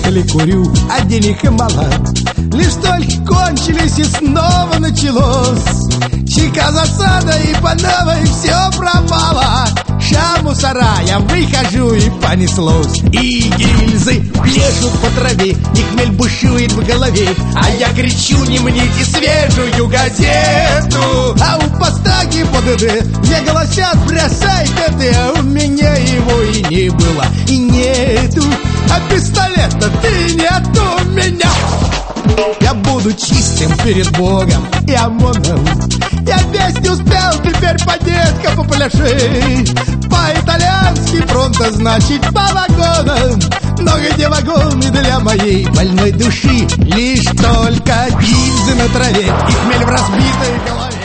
ли курю, а денег и мало. Лишь только кончились и снова началось. Чека засада и по новой все пропало. Ща мусора, я выхожу и понеслось. И гильзы пляшут по траве, и хмель бушует в голове. А я кричу: не мните свежую газету. А у поста ГИБДД мне голосят: бросай ТТ. А у меня его и не было, и нету. А пистолета ты нет у меня. Я буду чистым перед Богом и ОМОНом. Я весь не успел, теперь по деткам попляши. По-итальянски пронто значит по вагонам. Но где вагоны для моей больной души? Лишь только гильзы на траве и хмель в разбитой голове.